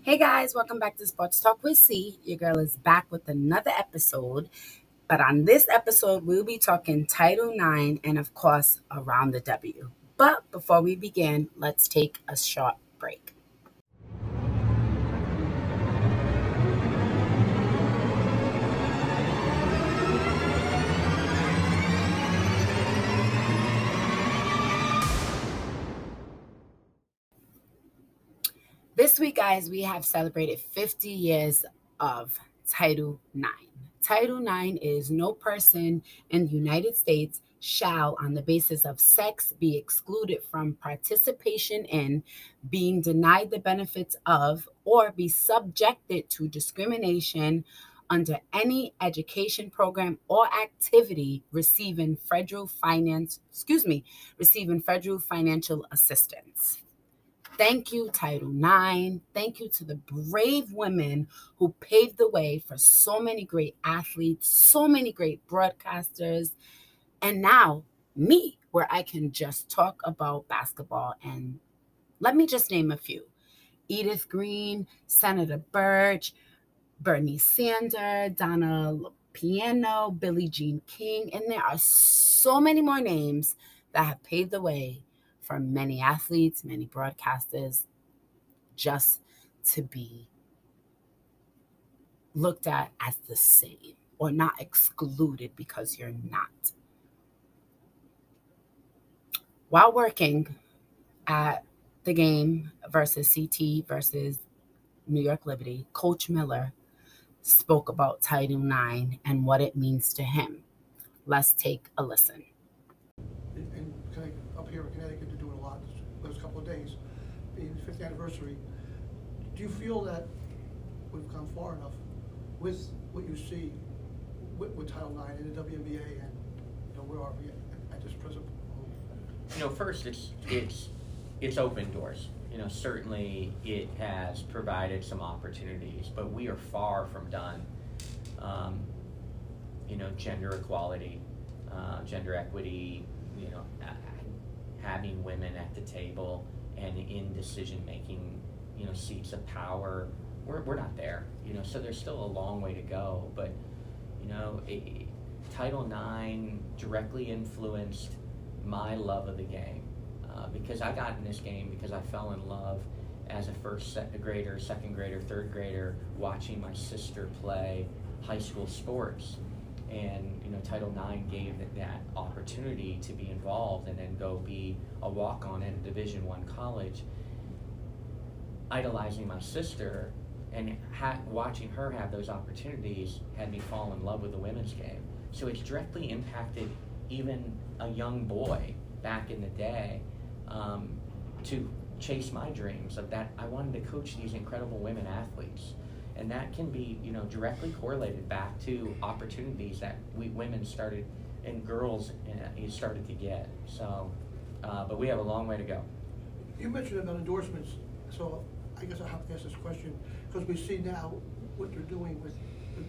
Hey guys, welcome back to Sports Talk with C. Your girl is back with another episode. But on this episode, we'll be talking Title IX and, of course, Around the W. But before we begin, let's take a short break. This week, guys, we have celebrated 50 years of Title IX. Title IX is no person in the United States shall, on the basis of sex, be excluded from participation in, being denied the benefits of, or be subjected to discrimination under any education program or activity receiving federal financial assistance. Thank you, Title IX. Thank you to the brave women who paved the way for so many great athletes, so many great broadcasters, and now me, where I can just talk about basketball. And let me just name a few: Edith Green, Senator Birch, Bernie Sanders, Donna Piano, Billie Jean King, and there are so many more names that have paved the way for many athletes, many broadcasters, just to be looked at as the same or not excluded because you're not. While working at the game versus CT versus New York Liberty, Coach Miller spoke about Title IX and what it means to him. Let's take a listen. In up here in Connecticut, they're doing a lot those couple of days, being the 50th anniversary. Do you feel that we've gone far enough with what you see with Title IX and the WNBA, and where are we at this present moment? First it's open doors. Certainly it has provided some opportunities, but we are far from done. Gender equality, gender equity, having women at the table and in decision-making, seats of power, we're not there, so there's still a long way to go. But, Title IX directly influenced my love of the game, because I got in this game because I fell in love as a first grader, second grader, third grader, watching my sister play high school sports. And Title IX gave that opportunity to be involved and then go be a walk-on at a Division I college. Idolizing my sister and watching her have those opportunities had me fall in love with the women's game. So it's directly impacted even a young boy back in the day to chase my dreams of that. I wanted to coach these incredible women athletes. And that can be, directly correlated back to opportunities that we women started and girls started to get. So, but we have a long way to go. You mentioned about endorsements, so I guess I have to ask this question because we see now what they're doing with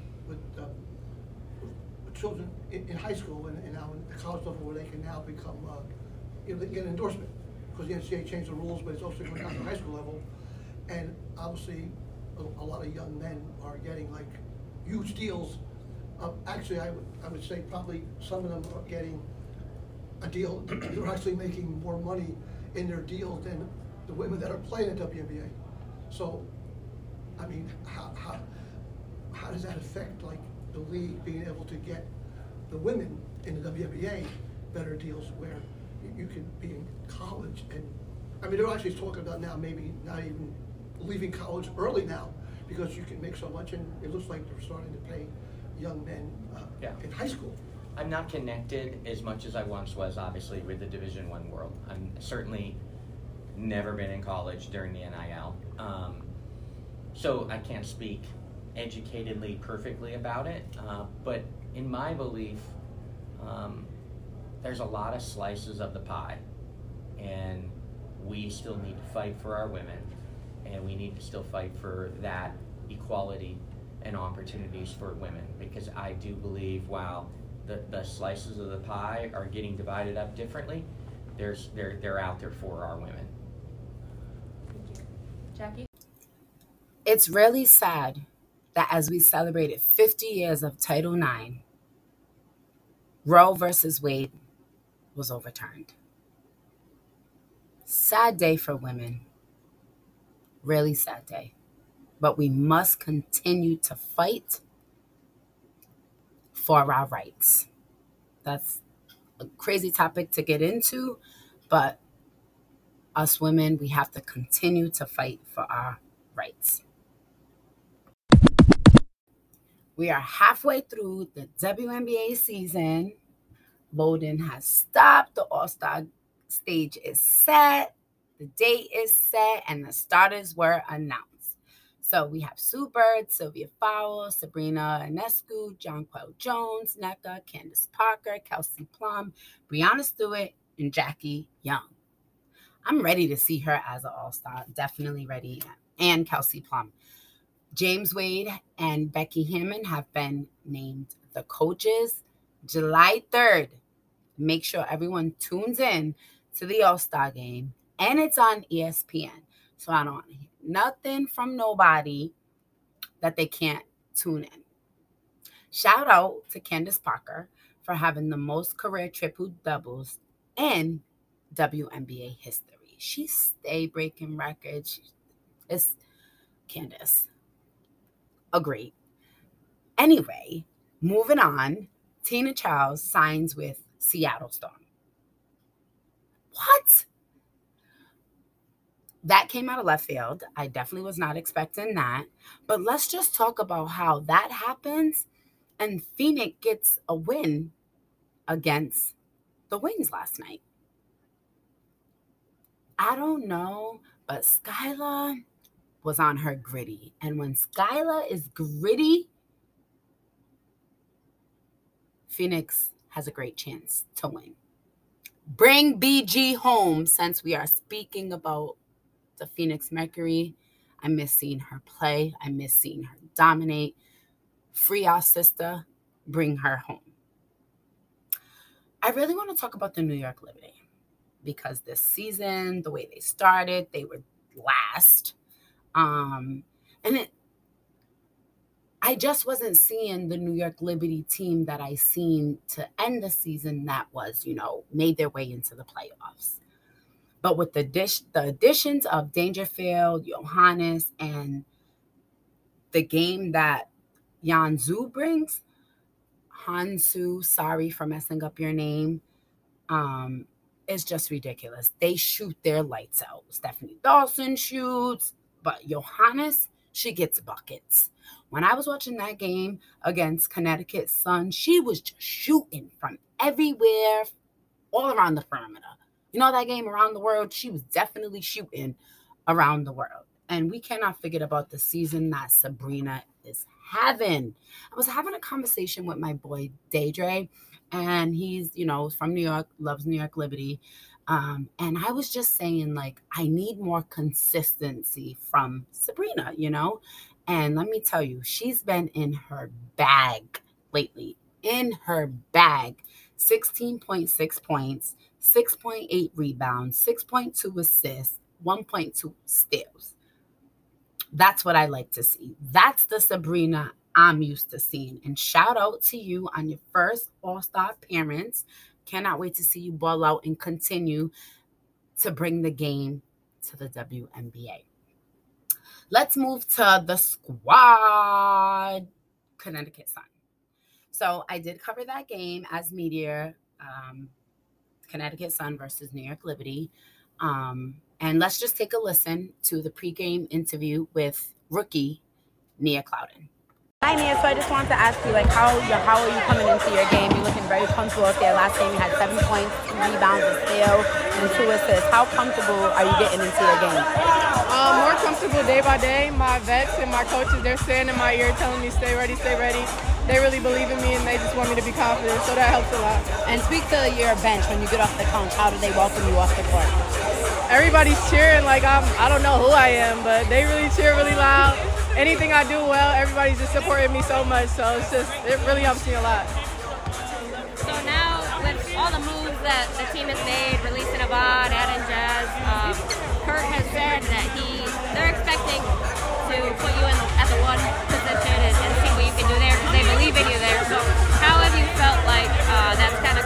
children in high school and now in the college level, where they can now become, they get an endorsement because the NCAA changed the rules, but it's also going down to the high school level, and obviously a lot of young men are getting like huge deals. Actually, I would say probably some of them are getting a deal. They're actually making more money in their deal than the women that are playing at WNBA. So, I mean, how does that affect like the league being able to get the women in the WNBA better deals where you could be in college? And I mean, they're actually talking about now maybe not even leaving college early now because you can make so much, and it looks like they're starting to pay young men in high school. I'm not connected as much as I once was, obviously, with the Division I world. I'm certainly never been in college during the NIL, so I can't speak educatedly perfectly about it, but in my belief, there's a lot of slices of the pie, and we still need to fight for our women, and we need to still fight for that equality and opportunities for women, because I do believe while the slices of the pie are getting divided up differently, they're out there for our women. Thank you. Jackie? It's really sad that as we celebrated 50 years of Title IX, Roe versus Wade was overturned. Sad day for women. Really sad day. But we must continue to fight for our rights. That's a crazy topic to get into, but us women, we have to continue to fight for our rights. We are halfway through the WNBA season. Voting has stopped. The All-Star stage is set. The date is set, and the starters were announced. So we have Sue Bird, Sylvia Fowles, Sabrina Ionescu, Jonquel Jones, Nneka, Candace Parker, Kelsey Plum, Breanna Stewart, and Jackie Young. I'm ready to see her as an All-Star. Definitely ready. And Kelsey Plum. James Wade and Becky Hammon have been named the coaches. July 3rd. Make sure everyone tunes in to the All-Star game. And it's on ESPN. So I don't want to hear nothing from nobody that they can't tune in. Shout out to Candace Parker for having the most career triple-doubles in WNBA history. She stay breaking records. It's Candace. Agreed. Anyway, moving on. Tina Charles signs with Seattle Storm. What? That came out of left field. I definitely was not expecting that. But let's just talk about how that happens and Phoenix gets a win against the Wings last night. I don't know, but Skylar was on her gritty. And when Skylar is gritty, Phoenix has a great chance to win. Bring BG home, since we are speaking about the Phoenix Mercury. I miss seeing her play. I miss seeing her dominate. Free our sister. Bring her home. I really want to talk about the New York Liberty because this season, the way they started, they were last. I just wasn't seeing the New York Liberty team that I seen to end the season that was, made their way into the playoffs. But with the additions of Dangerfield, Johannes, and the game that Hansu brings, Hansu, sorry for messing up your name, is just ridiculous. They shoot their lights out. Stephanie Dawson shoots, but Johannes, she gets buckets. When I was watching that game against Connecticut Sun, she was just shooting from everywhere, all around the perimeter. That game around the world, she was definitely shooting around the world. And we cannot forget about the season that Sabrina is having. I was having a conversation with my boy, Daydre, and he's, from New York, loves New York Liberty. And I was just saying, I need more consistency from Sabrina, And let me tell you, she's been in her bag lately. In her bag. 16.6 points, 6.8 rebounds, 6.2 assists, 1.2 steals. That's what I like to see. That's the Sabrina I'm used to seeing. And shout out to you on your first All-Star appearance. Cannot wait to see you ball out and continue to bring the game to the WNBA. Let's move to the squad, Connecticut Sun. So I did cover that game as media, Connecticut Sun versus New York Liberty. And let's just take a listen to the pregame interview with rookie Nia Clouden. Hi, Nia. So I just wanted to ask you, how are you coming into your game? You're looking very comfortable up there. Last game you had 7 points, 2 rebounds, a steal, and 2 assists. How comfortable are you getting into your game? More comfortable day by day. My vets and my coaches, they're staying in my ear telling me stay ready, stay ready. They really believe in me and they just want me to be confident, so that helps a lot. And speak to your bench when you get off the couch. How do they welcome you off the court? Everybody's cheering I don't know who I am, but they really cheer really loud. Anything I do well, everybody's just supporting me so much, so it really helps me a lot. So now, with all the moves that the team has made, releasing Abad, adding Jazz, Kurt has said that they're expecting to put you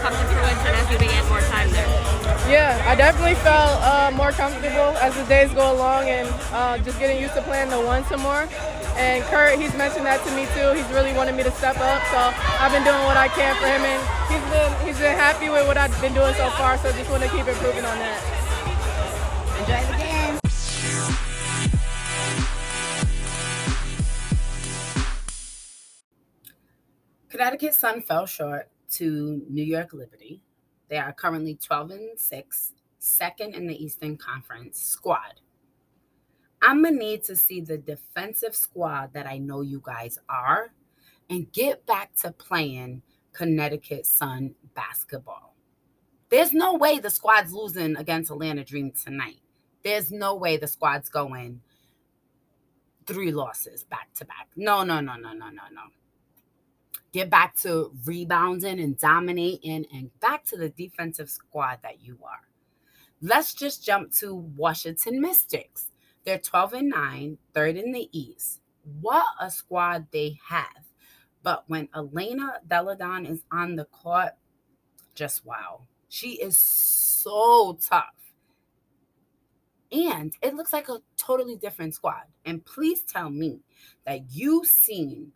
come to fruition as you began more time there? Yeah, I definitely felt more comfortable as the days go along and just getting used to playing the one some more. And Kurt, he's mentioned that to me too. He's really wanted me to step up, so I've been doing what I can for him, and he's been happy with what I've been doing so far. So just want to keep improving on that. Enjoy the game. Connecticut Sun fell short to New York Liberty. They are currently 12-6, second in the Eastern Conference squad. I'm going to need to see the defensive squad that I know you guys are and get back to playing Connecticut Sun basketball. There's no way the squad's losing against Atlanta Dream tonight. There's no way the squad's going 3 losses back to back. No. Get back to rebounding and dominating and back to the defensive squad that you are. Let's just jump to Washington Mystics. They're 12-9, third in the East. What a squad they have. But when Elena Delle Donne is on the court, just wow. She is so tough. And it looks like a totally different squad. And please tell me that you've seen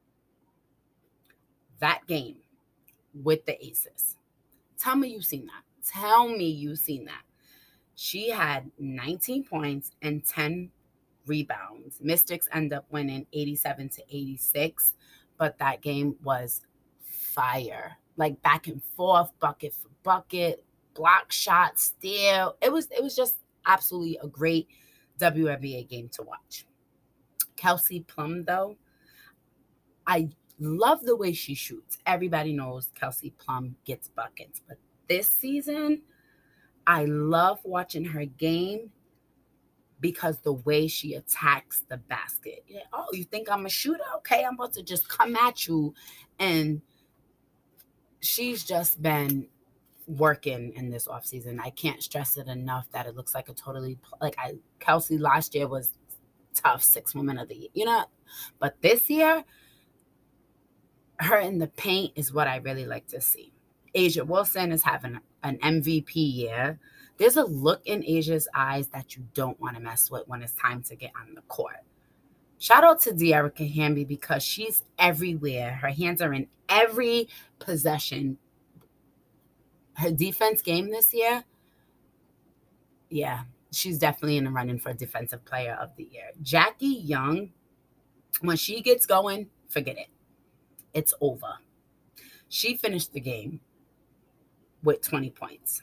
that game with the Aces. Tell me you've seen that. Tell me you've seen that. She had 19 points and 10 rebounds. Mystics end up winning 87-86, but that game was fire. Like back and forth, bucket for bucket, block shot, steal. It was just absolutely a great WNBA game to watch. Kelsey Plum, though, I love the way she shoots. Everybody knows Kelsey Plum gets buckets, but this season, I love watching her game because the way she attacks the basket. Yeah, oh, you think I'm a shooter? Okay, I'm about to just come at you. And she's just been working in this offseason. I can't stress it enough that it looks like a totally, Kelsey last year was tough 6 women of the year, But this year, her in the paint is what I really like to see. A'ja Wilson is having an MVP year. There's a look in Asia's eyes that you don't want to mess with when it's time to get on the court. Shout out to Dearica Hamby because she's everywhere. Her hands are in every possession. Her defense game this year, yeah, she's definitely in the running for Defensive Player of the Year. Jackie Young, when she gets going, forget it. It's over. She finished the game with 20 points.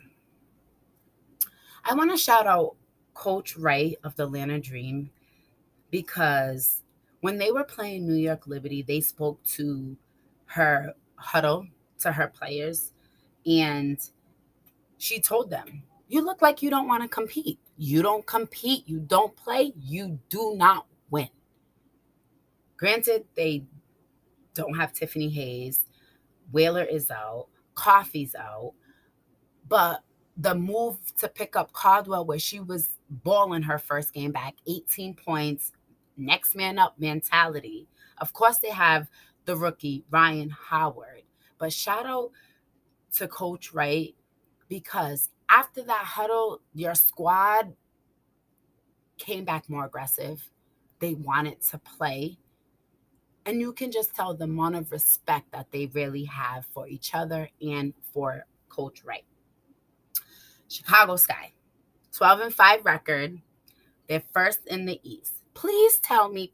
I want to shout out Coach Wright of the Atlanta Dream because when they were playing New York Liberty, they spoke to her huddle, to her players, and she told them, you look like you don't want to compete. You don't compete. You don't play. You do not win. Granted, they don't have Tiffany Hayes. Whaler is out. Coffey's out. But the move to pick up Caldwell, where she was balling her first game back, 18 points, next man up mentality. Of course, they have the rookie, Ryan Howard. But shout out to Coach Wright because after that huddle, your squad came back more aggressive. They wanted to play. And you can just tell the amount of respect that they really have for each other and for Coach Wright. Chicago Sky, 12-5 record. They're first in the East. Please tell me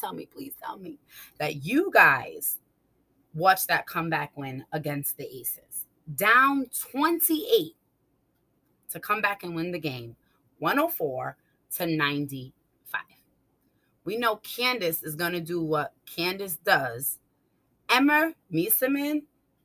that you guys watched that comeback win against the Aces. Down 28 to come back and win the game, 104-95. We know Candace is going to do what Candace does. Emma Mieseman,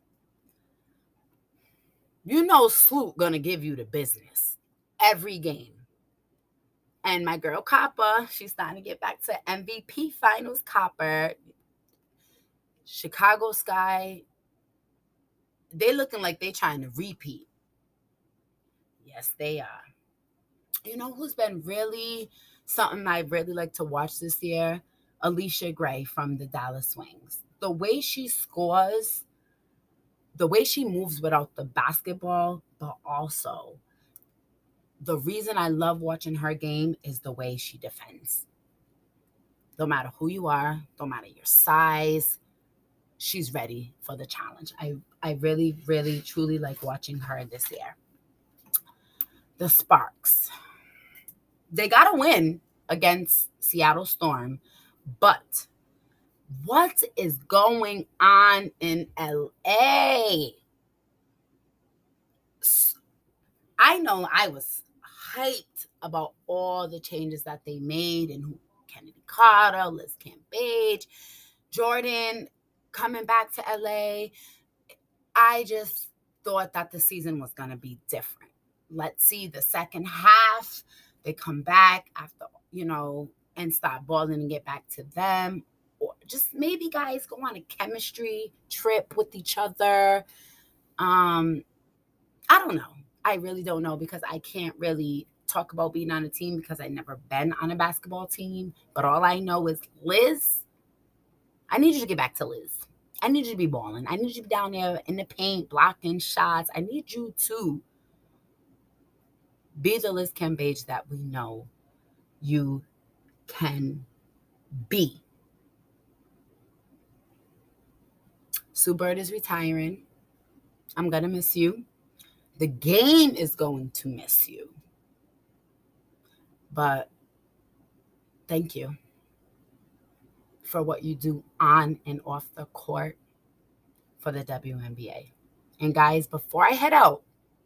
you know Sloot going to give you the business every game. And my girl Copper, she's starting to get back to MVP Finals Copper. Chicago Sky, they looking like they trying to repeat. Yes, they are. You know who's been really something I really like to watch this year? Alicia Gray from the Dallas Wings. The way she scores the way she moves without the basketball, but also the reason I love watching her game is the way she defends. No matter who you are, no matter your size, she's ready for the challenge. I really, really, truly like watching her this year. The Sparks. They got to win against Seattle Storm, but what is going on in LA? I know I was hyped about all the changes that they made and Kennedy Carter, Liz Cambage, Jordan coming back to LA. I just thought that the season was going to be different. Let's see the second half. They come back after, and start balling and get back to them. Or just maybe guys go on a chemistry trip with each other. I don't know. I really don't know because I can't really talk about being on a team because I've never been on a basketball team. But all I know is Liz, I need you to get back to Liz. I need you to be balling. I need you to be down there in the paint, blocking shots. I need you to be the Liz Cambage that we know you can be. Sue Bird is retiring. I'm going to miss you. The game is going to miss you. But thank you for what you do on and off the court for the WNBA. And guys, before I head out,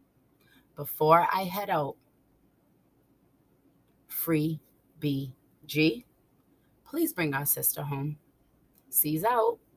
free BG, please bring our sister home. C's out.